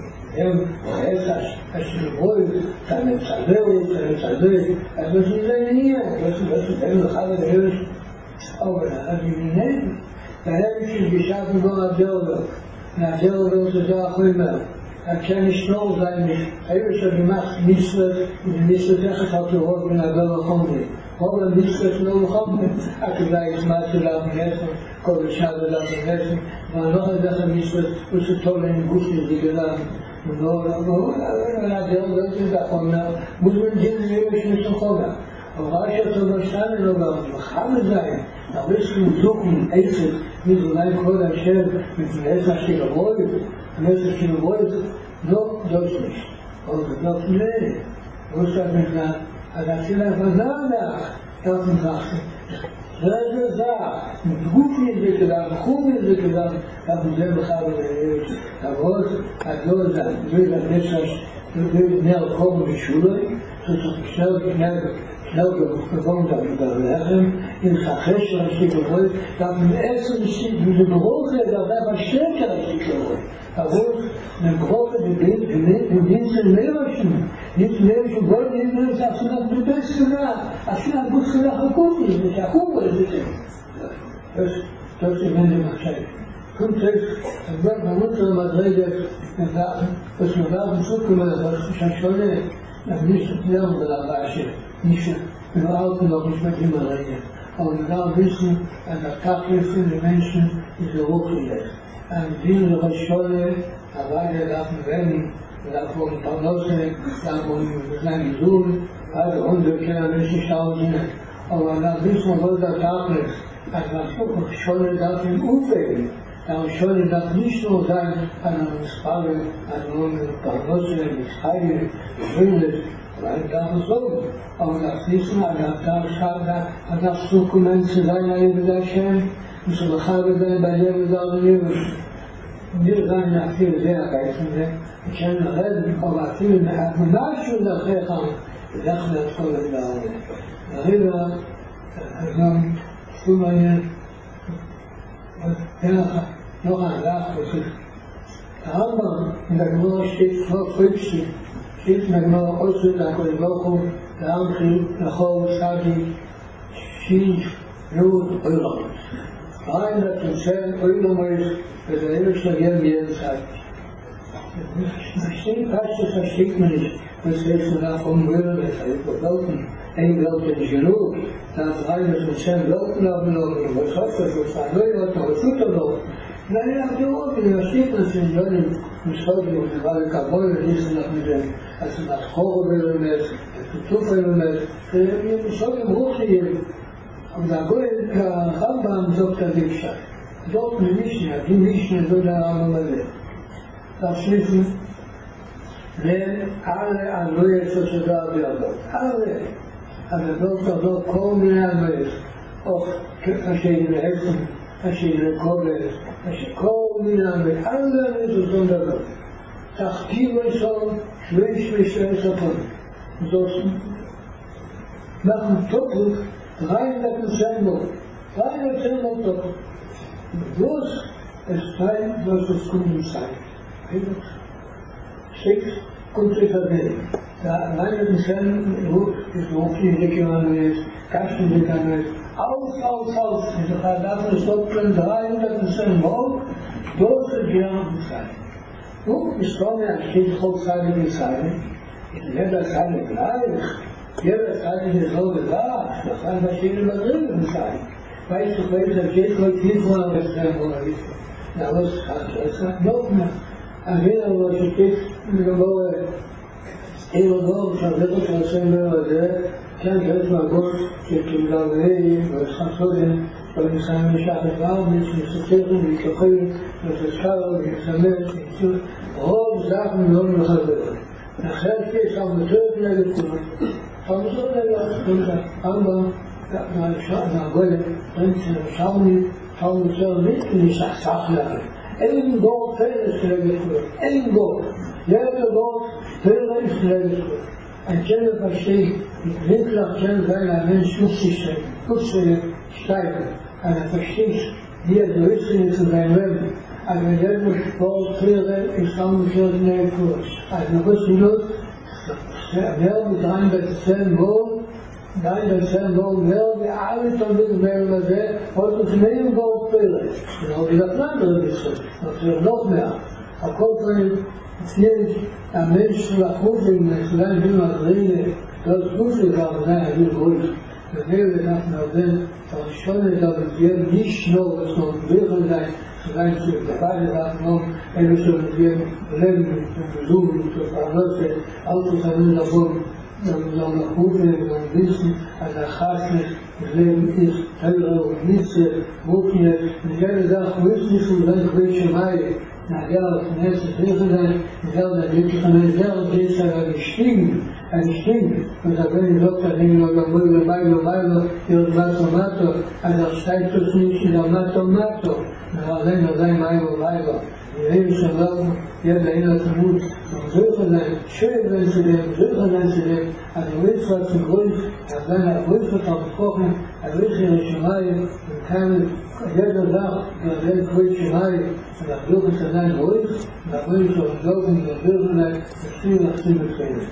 er ist als Symbol, seine Zerdeut, seine Zerdeut, er muss nicht sein hier, das ist ein Mchaber gerichtet. Aber er hat ihn nicht nehmen. Da habe ich es geschaffen, wo er Deldo. Nach Deldo ist es auch immer. Er kann nicht schnell sein, er ist schon gemacht, Mitzvah, und die Mitzvah sagt, hat er auch in der Welt kommen. Aber die Mitzvah ist nur kommen. Er kann sagen, ich mache es auf dem Essen, komme ich habe es auf dem Essen, aber noch eine Sache Mitzvah, das ist toll, in den Guss ist die gelangt. Und nur, wenn er Deldo ist, davon muss man diesen Leben nicht so kommen. Aber ich habe so verstanden, aber ich habe sein, da wirst du suchen, Essen, mit so einem Kohl Hashem, mit dem Essen Hashem Avoid, mit dem Essen Hashem Avoid, doch, das nicht. Und das nee. Wo ist das nicht da? Also ich will einfach sagen, das ist das. Das ist das. Mit Gut ist es gedacht, mit Chum ist es gedacht, dass man selber habe, aber es hat so sein, so ist das nicht, dass wir mehr kommen in die Schule, so ist es schnell, schnell, schnell gewohnt habe ich da Lechem, in Chachesh, als ich gewollt, dass man essen nicht, wie die Bewohner, dass er was stärker als ich gewollt. Aber man braucht den Dienst in Lehrerchen, nicht Lehrerchen wollen, die sind, dass du das Beste nach, als du das Beste nach geguckt ist, das ist ja gut, das ist das, das ist wenn sie noch scheint. Kommt es, es wird bei unserer Madrege, was wir da in Zukunft, was ich schon schon nicht lernen, da war ich nicht, überhaupt noch nicht mit ihm reden. Aber wir da wissen, an der Kaffee für die Menschen ist er hochgelegt. An dieser Schule, da war der Lappen Wenig, da von Parnasse, da von seinen Sohn, also unsere Kinder müssen schauen, aber da wissen wir, wo der Tag ist. Also die Schule darf ihn aufwählen. Die Schule darf nicht nur sein, an einem Spalle, an einem Parnasse, mit Heide, Wille, weil das ist so. Aber das Wissen, an der Tag schreibt, an das Dokument zu sein, an der Schem, und so habe ich bei jedem Tag leben. Wir sagen ja viel sehr reizende, ich kann reden, aber viel mehr, man weiß schon, dass wir haben, ich dachte, das soll ich da auch nicht. Darüber, also, zu meine, ja, noch ein Rat, was ist, der Rambam, in der Gemara steht vor fünfzig, steht in der Gemara, Osut, der Kolibochu, der Amchi, der Chol, Sadi, Schief, Jod, Eulam. Einer zum Zehn, Eulam ist, für der Ewigste geben jeden Zeit. Versteht, das versteht man nicht. Das heißt, man darf umrühren, das heißt, wir glauben, ein Glauben ist genug. Da hat einer zum Zehn Glauben abgenommen, was hat das, was war neu, was noch tut er noch. Nein, ja, die Orte, die versteht das in Jönnen, und Schäuble, und die Walle Kabole, die sind noch mit dem, also nach Chorobeln ist, Tutuffeln ist, die Schäuble im Hochgegeben. Und da geht der Rambam, sagt er nicht, dort die Mischne, die Mischne, so der Rambam. Das schließen, wenn alle Anwähe sozusagen werden. Alle. Aber dort auch dort kommen die Anwähe. Auch verschiedene Helfen, verschiedene Kohle, kommen die Anwähe. Alle ist es unter dort. Tachtivo ist so, schwierig, schwierig, schwierig, schwierig. So machen Doppel, dreihundert Zentner, dreihundert Zentner Doppel. Bloß, es sei, was es kommen sei. Sechs kommt zu verwenden. Da meine Menschen, wo es so viele gekommen ist, Kasten gekommen ist, aus, aus, aus, und da darf es doch schon dreihundert Prozent hoch, dort gegangen sein. Und ich komme an steht hochzeitige Zeilen, in jeder Zeile gleich, jeder Zeile ist so gesagt, das kann verschiedene drin sein. Weißt du, weil der geht heute viel von der Western, na was hat es noch mehr? An jeder, wo es steht, in der Woche, in der Woche, verbessert was in der Woche, kann ich jetzt mal gut, ich bin da gewesen, was hat so denn, weil ich sage, ich habe es auch nicht, ich sortiere, ich koche, das ist klar, ich sammle, ich tue, rot Sachen nur noch selber. Nachher steht es auf der Türkei gekommen. Von so einer Stunde, aber da mal schauen, da wollen wir schauen, schauen wir so nicht, nicht Sachlage. Irgendwo fehlt es gekommen. Irgendwo. Jeder Wort fehlt es gekommen. Ein Kenner versteht, die Winklach kann sein, ein Mensch muss sich sein, muss sich steigen. Und er versteht, wie er der Rüstung zu sein Leben. Also wenn der Wort fehlt, ist auch nicht so schnell kurz. Also man muss nur, wer mit rein bei zehn Wochen, dann bei zehn Wochen, wer wir alle dann mit mehr oder sehr, heute ist mehr im Wort fehlt. Dann habe ich das andere bisschen, das wird noch mehr. Auf Kopfhörer, Jetzt ein Mensch zu erkunden, es lernt immer reden, das Gute gab, nein, er will ruhig. Der Lehrer sagt mir, wenn es schon ist, dass wir nicht nur, es noch Lehrer sein, zu sein, zu beide Sachen noch, er ist schon mit ihrem Leben, zu besuchen, zu verlassen, Autos an unser Boden, dann soll er gucken, dann wissen, als er Chasne, das Leben ist, Teure und Nitze, Wukne, und jede Sache, wo ist nicht so, wenn welche Reihe, nach der nächste Lehre sein, der der wirklich an der Lehre ist, er gestiegen, er gestiegen, und da wenn ich Doktor hängen, oder Brüder, Beilo, Beilo, ihr Mato, Mato, also steigt es nicht in der Mato, Mato, na, wenn er sein, Beilo, Beilo, die Leben schon sagen, jeder erinnert sich gut, und Suche sein, schön sein zu leben, Suche sein zu leben, also willst du zum Grund, er wenn er Brüder versprochen, er will sich nicht schreien, und kann jeder sagt, der Welt ruhig schreien, und er will es sein ruhig, und er will es auch glauben, der will sein, das Ziel nach Ziel befehlen.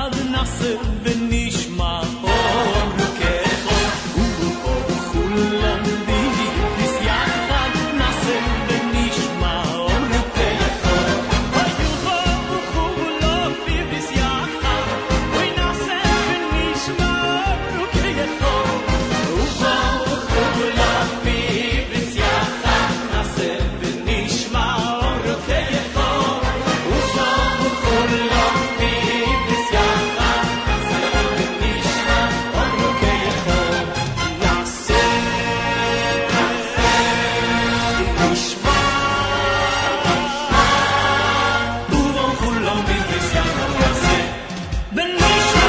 יחד נעשה ונשמע אור כחול ובכולם ביביס יחד נעשה ונשמע אור כחול ובכולם ביביס יחד ונעשה ונשמע אור כחול ובכולם ביביס יחד נעשה ונשמע אור כחול ובכולם ביביס יחד נעשה ונשמע אור כחול נעשה נשמע ובכולם ביביס יחד נעשה ונשמע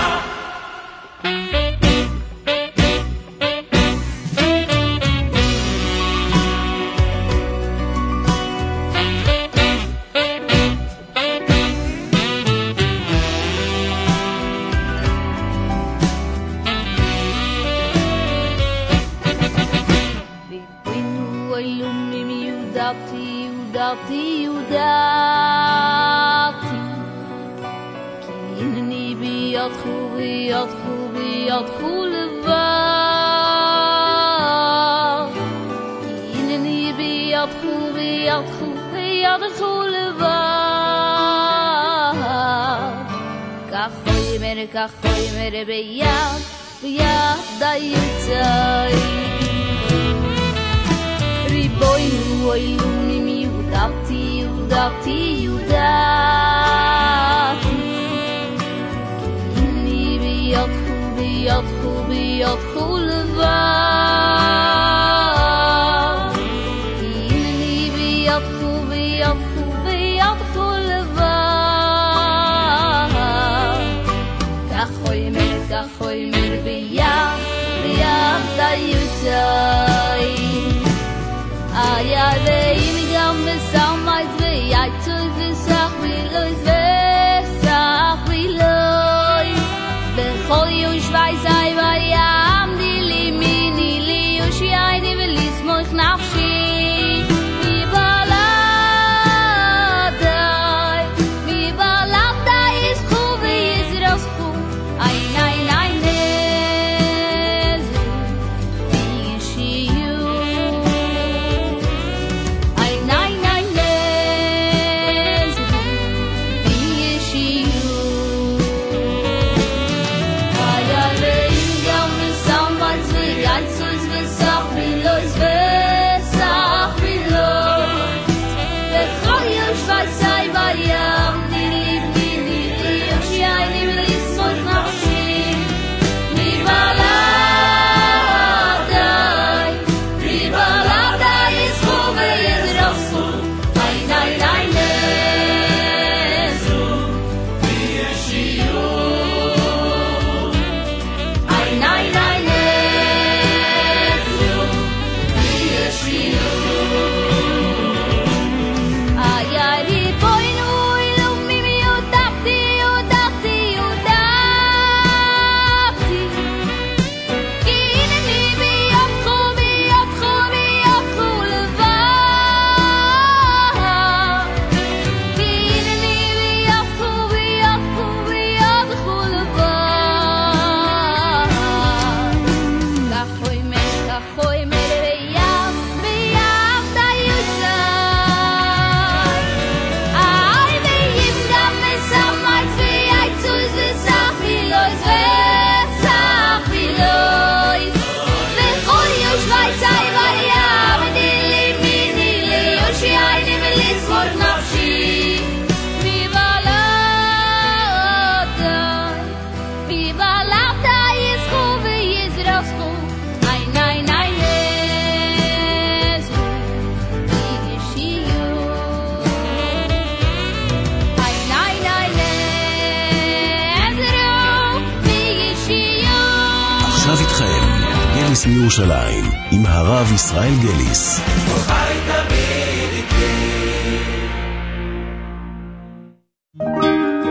Vipinu ilumim yudati, yudati, yudati Ki inani biyadchu, biyadchu, biyadchu levad Ki inani biyadchu, biyadchu, biyadchu levad Kachoy mere, kachoy mere biyad, biyad dayutai Riboinu oilunim yudati, yudati, yudati Ki inni biyadchu, biyadchu, biyadchu levad Ki inni biyadchu, biyadchu, biyadchu levad Kachoy mer, kachoy mer biyad, biyad dayutai Ay ay veim gam besamait ve ay tuz vesach vilois vesach vilois Bechol yush vaizai vayam di limini li yush yayni velis moich nafshi Mi baladai, mi baladai ischu ve yizraschu Ay nay nay nezu vi yishiyu Ay nay nay nezu vi yishiyu Ay ay veim gam besamait ve ay tuz vesach vilois vesach vilois Bechol yush vaizai vayam di libni li yush yayni velis moich nafshi Mi baladai, mi baladai ischu ve yizraschu Ay nay nay nezu vi yishiyu Ay nay nay nezu vi yishiyu Ay ay riboinu ilumim yudati, yudati, yudati Ki inani biyadchu, biyadchu, biyadchu levad Ki inani biyadchu, biyadchu, biyadchu levad Kachoy mer, kachoy mer biyad, biyad dayutai Ay veim gam besamait ve ay tuz vesach vilois vesach vilois Bechol yush vaizai vayam di limini li yush yayni velis moich nafshi Mi baladai, mi baladai ischu ve yizraschu Ay nay nay nezu vi yishiyu Ay nay nay nezu vi yishiyu עכשיו איתכם, גליס מירושלים, עם הרב ישראל גליס. חי תמיד איתי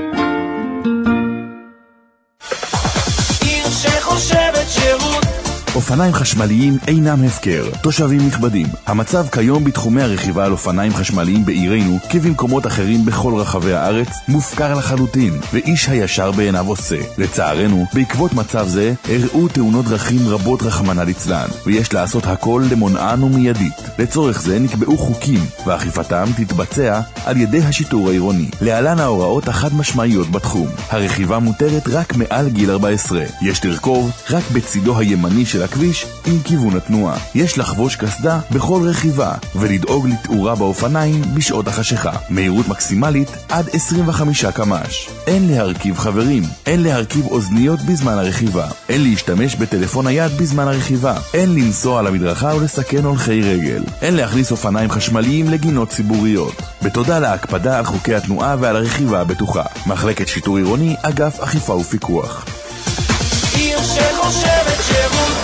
עיר שחושבת שירות אופניים חשמליים אינם הפקר. תושבים נכבדים, המצב כיום בתחומי הרכיבה על אופניים חשמליים בעירנו, כבמקומות אחרים בכל רחבי הארץ, מופקר לחלוטין, ואיש הישר בעיניו עושה. לצערנו, בעקבות מצב זה, הראו תאונות דרכים רבות רחמנא ליצלן, ויש לעשות הכל למונען ומיידית. לצורך זה נקבעו חוקים, ואכיפתם תתבצע על ידי השיטור העירוני. להלן ההוראות החד משמעיות בתחום. הרכיבה מותרת רק מעל גיל ארבע עשרה. יש לרכוב רק בצידו הימני של הכביש עם כיוון התנועה. יש לחבוש קסדה בכל רכיבה, ולדאוג לתאורה באופניים בשעות החשיכה. מהירות מקסימלית עד עשרים וחמישה קמ"ש. אין להרכיב חברים, אין להרכיב אוזניות בזמן הרכיבה, אין להשתמש בטלפון היד בזמן הרכיבה, אין לנסוע על המדרכה ולסכן הולכי רגל, אין להכניס אופניים חשמליים לגינות ציבוריות. בתודה להקפדה על חוקי התנועה ועל הרכיבה הבטוחה. מחלקת שיטור עירוני, אגף אכיפה ופיקוח. עיר שחושבת שירות.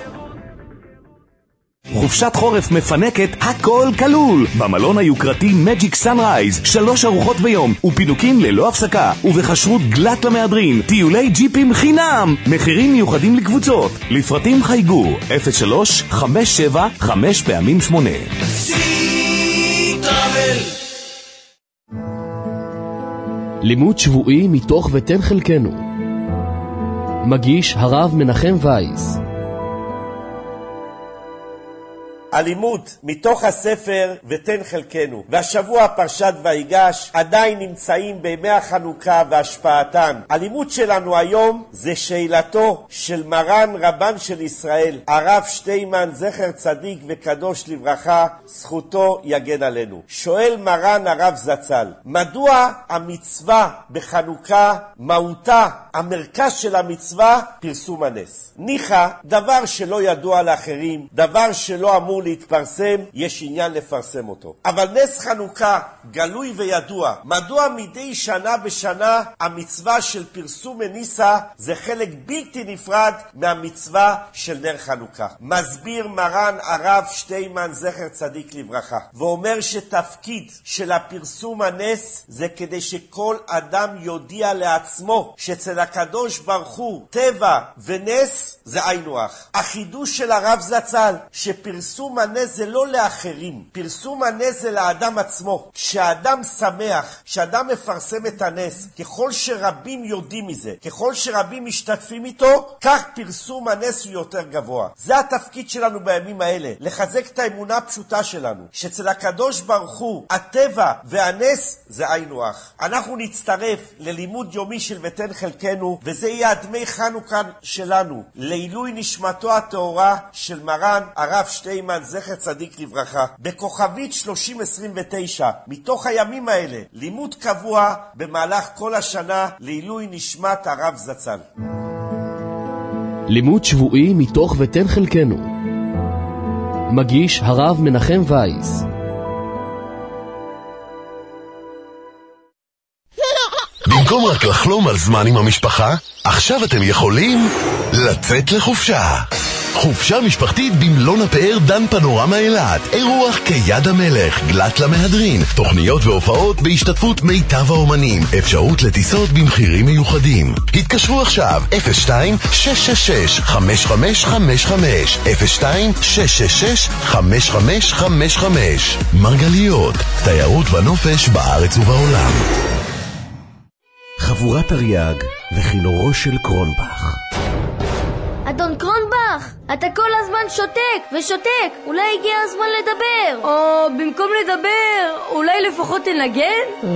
חופשת חורף מפנקת, הכל כלול. במלון היוקרתי מג'יק סנרייז, שלוש ארוחות ביום ופינוקים ללא הפסקה, ובחשרות גלת למהדרין, טיולי ג'יפים חינם, מחירים מיוחדים לקבוצות. לפרטים חייגו אפס שלוש חמש שבע חמש פעמים שמונה. סי-טראבל. לימוד שבועי מתוך ותן חלקנו. מגיש הרב מנחם וייס. הלימוד מתוך הספר ותן חלקנו, והשבוע פרשת ויגש, עדיין נמצאים בימי החנוכה והשפעתם. הלימוד שלנו היום זה שאלתו של מרן רבן של ישראל, הרב שטיימן זכר צדיק וקדוש לברכה, זכותו יגן עלינו. שואל מרן הרב זצ"ל, מדוע המצווה בחנוכה, מהותה, המרכז של המצווה, פרסום הנס? ניחא, דבר שלא ידוע לאחרים, דבר שלא אמור להתפרסם, יש עניין לפרסם אותו. אבל נס חנוכה גלוי וידוע. מדוע מדי שנה בשנה המצווה של פרסום הניסה זה חלק בלתי נפרד מהמצווה של נר חנוכה? מסביר מרן הרב שטיימן זכר צדיק לברכה, ואומר שתפקיד של הפרסום הנס זה כדי שכל אדם יודיע לעצמו שאצל הקדוש ברוך הוא טבע ונס זה היינו הך. החידוש של הרב זצ"ל שפרסום הנס זה לא לאחרים, פרסום הנס זה לאדם עצמו. כשאדם שמח, כשאדם מפרסם את הנס, ככל שרבים יודעים מזה, ככל שרבים משתתפים איתו, כך פרסום הנס הוא יותר גבוה. זה התפקיד שלנו בימים האלה, לחזק את האמונה הפשוטה שלנו, שאצל הקדוש ברוך הוא הטבע והנס זה היינו הך. אנחנו נצטרף ללימוד יומי של ותן חלקנו, וזה יהיה דמי חנוכה שלנו, לעילוי נשמתו הטהורה של מרן הרב שטיימן זכר צדיק לברכה, בכוכבית שלושים עשרים ותשע. מתוך הימים האלה לימוד קבוע במהלך כל השנה לעילוי נשמת הרב זצ"ל. לימוד שבועי מתוך ותן חלקנו. מגיש הרב מנחם וייס. במקום רק לחלום על זמן עם המשפחה, עכשיו אתם יכולים לצאת לחופשה. חופשה משפחתית במלון הפאר דן פנורמה אילת, אירוח כיד המלך, גלת למהדרין, תוכניות והופעות בהשתתפות מיטב האומנים, אפשרות לטיסות במחירים מיוחדים. התקשרו עכשיו אפס שתיים שש שש שש חמש חמש חמש חמש אפס שתיים שש שש שש חמש חמש חמש חמש. מרגליות, תיירות ונופש בארץ ובעולם. חבורת אריאג וכינורו של קרונבך. אדון קרונבך, אתה כל הזמן שותק ושותק, אולי הגיע הזמן לדבר. או במקום לדבר, אולי לפחות תנגן?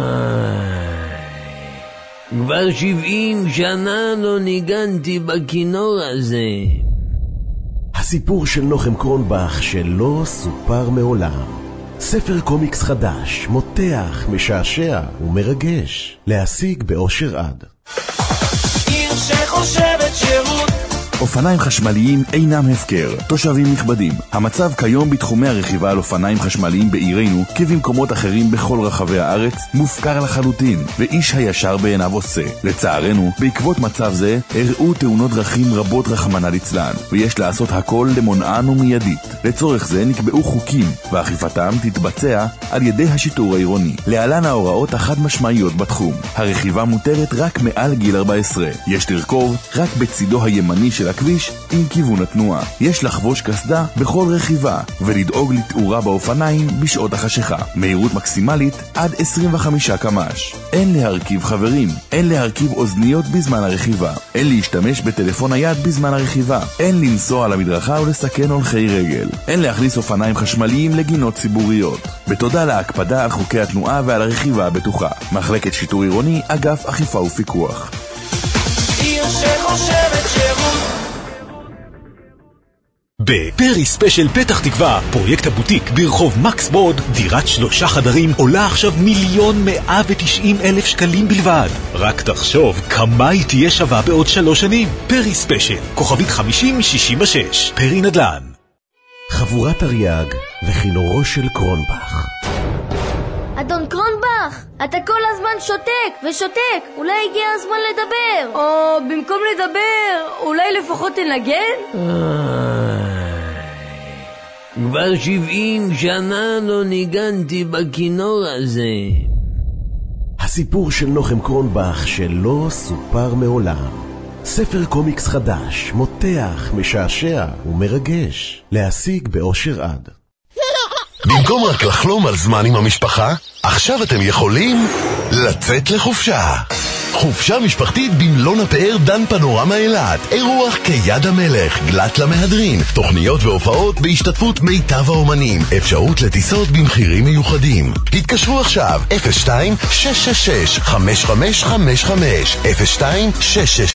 כבר שבעים שנה לא ניגנתי בכינור הזה. הסיפור של נוחם קרונבך שלא סופר מעולם. ספר קומיקס חדש, מותח, משעשע ומרגש. להשיג באושר עד. עיר שחושבת שירות. אופניים חשמליים אינם הפקר. תושבים נכבדים, המצב כיום בתחומי הרכיבה על אופניים חשמליים בעירנו, כבמקומות אחרים בכל רחבי הארץ, מופקר לחלוטין, ואיש הישר בעיניו עושה. לצערנו, בעקבות מצב זה, הראו תאונות דרכים רבות רחמנא ליצלן, ויש לעשות הכל למונען ומיידית. לצורך זה נקבעו חוקים, ואכיפתם תתבצע על ידי השיטור העירוני. להלן ההוראות החד משמעיות בתחום. הרכיבה מותרת רק מעל גיל ארבע עשרה. יש לרכוב רק בצידו הימני של הכביש עם כיוון התנועה. יש לחבוש קסדה בכל רכיבה ולדאוג לתאורה באופניים בשעות החשיכה. מהירות מקסימלית עד עשרים וחמישה קמ"ש. אין להרכיב חברים, אין להרכיב אוזניות בזמן הרכיבה, אין להשתמש בטלפון היד בזמן הרכיבה, אין לנסוע על המדרכה ולסכן הולכי רגל, אין להכניס אופניים חשמליים לגינות ציבוריות. בתודה להקפדה על חוקי התנועה ועל הרכיבה הבטוחה. מחלקת שיטור עירוני, אגף אכיפה ופיקוח. עיר שחושבת שירות. בפרי ספיישל פתח תקווה, פרויקט הבוטיק ברחוב מקס בוד, דירת שלושה חדרים עולה עכשיו מיליון מאה ותשעים אלף שקלים בלבד. רק תחשוב כמה היא תהיה שווה בעוד שלוש שנים. פרי ספיישל, כוכבית חמישים שישים ושש, פרי נדל"ן. חבורת אריאג וכינורו של קרונבך. אדון קרונבך, אתה כל הזמן שותק ושותק, אולי הגיע הזמן לדבר. או במקום לדבר, אולי לפחות תנגן? כבר שבעים שנה לא ניגנתי בכינור הזה. הסיפור של נוחם קרונבך שלא סופר מעולם. ספר קומיקס חדש, מותח, משעשע ומרגש. להשיג באושר עד. במקום רק לחלום על זמן עם המשפחה, עכשיו אתם יכולים לצאת לחופשה. חופשה משפחתית במלון הפאר דן פנורמה אילת. אירוח כיד המלך, גלת למהדרין, תוכניות והופעות בהשתתפות מיטב האומנים, אפשרות לטיסות במחירים מיוחדים. התקשרו עכשיו אפס שתיים שש שש שש חמש חמש חמש חמש אפס שתיים שש שש